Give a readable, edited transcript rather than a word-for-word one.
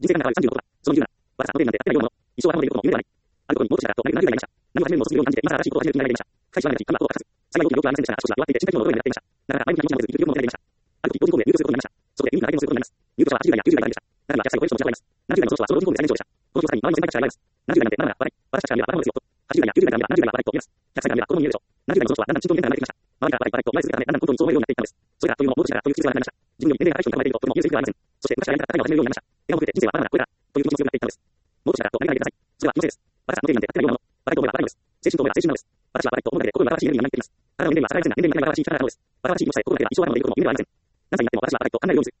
人生観が変わる36だ。その理由なら、私はあの点なんて当てないようなもの。一生はこの出ることも夢ではない。あることにもっとしたらと何がいました。何を始めるのもするように感じて、今更新しいことを始める気になりました。最初は長き、看板を書かず、幸い多くの病気はありませんでしたが、少しは弱っていて、身体機能の衰えになっていました。だから、前向きな気持ちを持てず、有給をもらっていました。ある時、老人ホームで入居することになりました。そこで、耳が相手のすることになります。入居者は80代や90代でした。中には100歳を超える人もちらほらいます。70代のその人はその老人ホームで最年長でした。この人さらに周りの先輩たちがいます。70代なんてまだまだ笑い。私たちから見ればバカ者ですよと。80代や90代から見れば70代が笑いと言います。100歳から見れば子供に見えるでしょう。70代のその人はだんだん慎重に面が離れてきました。周りが笑い笑いと前にするため、だんだん本当にそう思えるようになっていったのです。それからというのも、戻しながらという気づきがなくなりました。自分より年齢が高い人に考えていると、とても見えるセリフではありません。そして、昔からやりたかった何かを始めるようになりました。笑顔を振って人生はまだまだこれだ。という気持ちも強くなっていったのです。戻しながらと何がやりください。それは気のせいです。私はあの定理なんて当てないようなもの。笑いと思えば笑いのです。精神と思えば精神なのです。私は笑いと思うだけで心が新しい夢になっています。体の年齢は下がりませんが、年齢になっています。新しい力があるのです。私は心理とさえ心だけでは一生笑いのでいることも夢ではありません。何歳になっても私は笑いと考えるようにする。